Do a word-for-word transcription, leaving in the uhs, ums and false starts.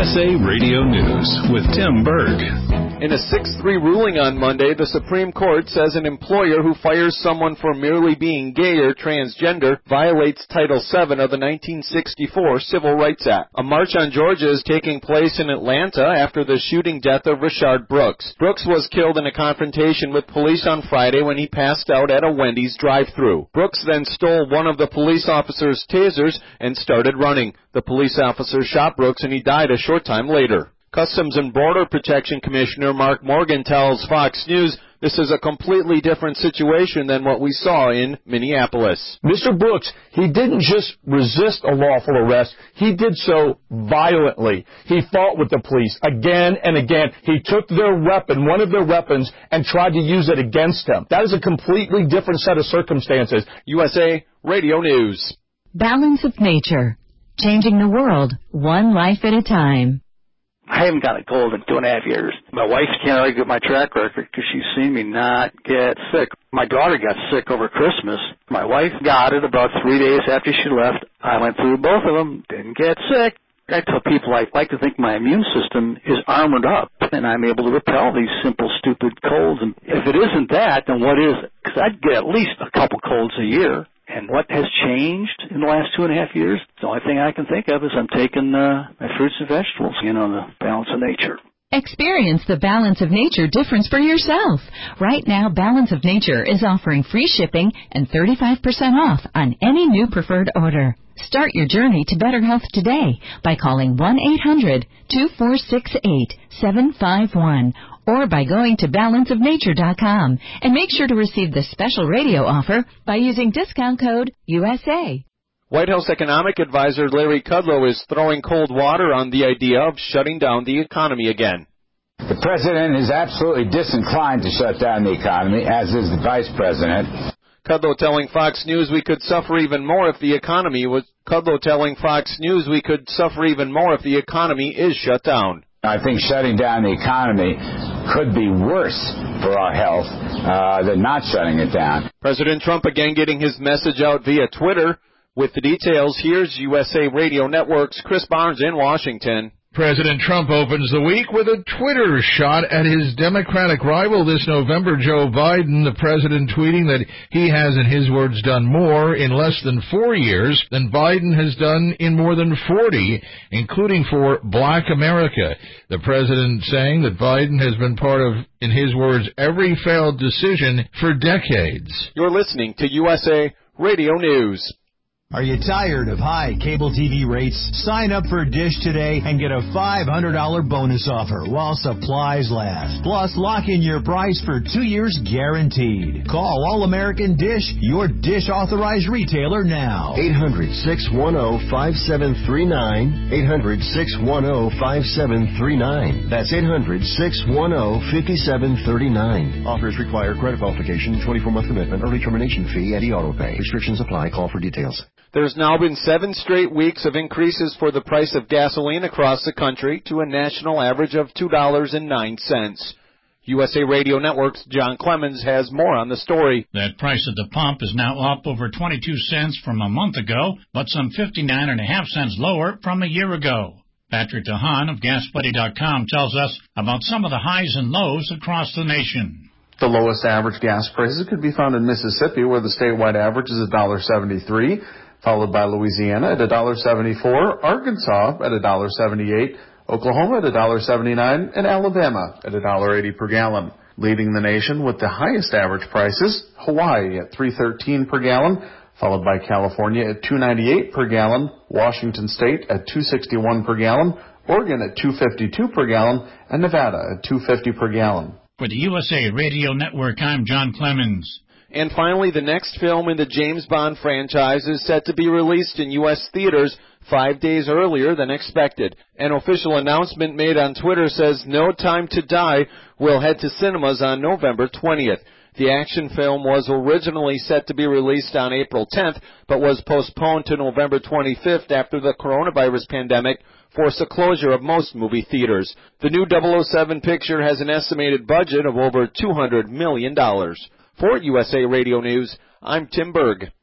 S A Radio News with Tim Berg. In a six three ruling on Monday, the Supreme Court says an employer who fires someone for merely being gay or transgender violates Title seven of the nineteen sixty-four Civil Rights Act. A march on Georgia is taking place in Atlanta after the shooting death of Rayshard Brooks. Brooks was killed in a confrontation with police on Friday when he passed out at a Wendy's drive-thru. Brooks then stole one of the police officer's tasers and started running. The police officer shot Brooks and he died a short time later. Customs and Border Protection Commissioner Mark Morgan tells Fox News this is a completely different situation than what we saw in Minneapolis. Mister Brooks, he didn't just resist a lawful arrest. He did so violently. He fought with the police again and again. He took their weapon, one of their weapons, and tried to use it against them. That is a completely different set of circumstances. U S A Radio News. Balance of Nature. Changing the world, one life at a time. I haven't got a cold in two and a half years. My wife can't argue with my track record because she's seen me not get sick. My daughter got sick over Christmas. My wife got it about three days after she left. I went through both of them, didn't get sick. I tell people I like to think my immune system is armored up and I'm able to repel these simple, stupid colds. And if it isn't that, then what is it? Because I'd get at least a couple colds a year. And what has changed in the last two and a half years? The only thing I can think of is I'm taking uh, my fruits and vegetables, you know, the balance of nature. Experience the Balance of Nature difference for yourself. Right now, Balance of Nature is offering free shipping and thirty-five percent off on any new preferred order. Start your journey to better health today by calling one eight hundred two four six eight seven five one or by going to balance of nature dot com and make sure to receive the special radio offer by using discount code U S A. White House economic advisor Larry Kudlow is throwing cold water on the idea of shutting down the economy again. The president is absolutely disinclined to shut down the economy, as is the vice president. Kudlow telling Fox News we could suffer even more if the economy was Kudlow telling Fox News we could suffer even more if the economy is shut down. I think shutting down the economy could be worse for our health uh, than not shutting it down. President Trump again getting his message out via Twitter. With the details, here's U S A Radio Network's Chris Barnes in Washington. President Trump opens the week with a Twitter shot at his Democratic rival this November, Joe Biden, the president tweeting that he has, in his words, done more in less than four years than Biden has done in more than forty, including for Black America. The president saying that Biden has been part of, in his words, every failed decision for decades. You're listening to U S A Radio News. Are you tired of high cable T V rates? Sign up for Dish today and get a five hundred dollars bonus offer while supplies last. Plus, lock in your price for two years guaranteed. Call All-American Dish, your Dish authorized retailer now. eight hundred, six one zero, five seven three nine. eight hundred, six one zero, five seven three nine. That's eight hundred, six one zero, five seven three nine. Offers require credit qualification, twenty-four month commitment, early termination fee, and e-auto pay. Restrictions apply. Call for details. There's now been seven straight weeks of increases for the price of gasoline across the country to a national average of two dollars and nine cents. U S A Radio Network's John Clemens has more on the story. That price at the pump is now up over twenty-two cents from a month ago, but some fifty-nine and a half cents lower from a year ago. Patrick DeHaan of gas buddy dot com tells us about some of the highs and lows across the nation. The lowest average gas prices could be found in Mississippi, where the statewide average is one dollar seventy-three, followed by Louisiana at one dollar seventy-four, Arkansas at one dollar seventy-eight, Oklahoma at one dollar seventy-nine, and Alabama at one dollar eighty per gallon. Leading the nation with the highest average prices, Hawaii at three dollars and thirteen cents per gallon, followed by California at two dollars and ninety-eight cents per gallon, Washington State at two dollars and sixty-one cents per gallon, Oregon at two dollars and fifty-two cents per gallon, and Nevada at two dollars and fifty cents per gallon. For the U S A Radio Network, I'm John Clemens. And finally, the next film in the James Bond franchise is set to be released in U S theaters five days earlier than expected. An official announcement made on Twitter says No Time to Die will head to cinemas on November twentieth. The action film was originally set to be released on April tenth, but was postponed to November twenty-fifth after the coronavirus pandemic forced the closure of most movie theaters. The new double oh seven picture has an estimated budget of over two hundred million dollars. For U S A Radio News, I'm Tim Berg.